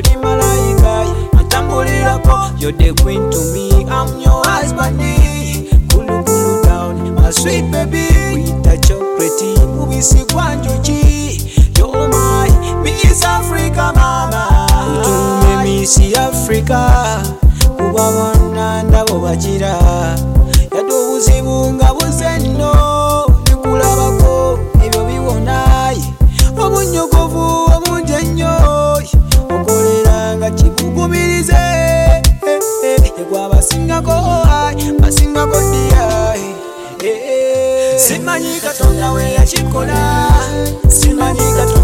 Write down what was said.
oli malayika atambulirako. You're the queen to me, I'm your husband. Kulu kulu down, my sweet baby. With a chocolate, ubisi kwa njuchi. You're my Miss Africa mama. Utume Miss Africa, kubabona ndabo bakira. Yado buzibu nga buzeno, nikulabako ebyo biwonaye. Obunyogovu obunjenyo, okolera nga kikugumirize. Yegwa basingako dia. Simanyi Katonda we yakikola, simanyi Katonda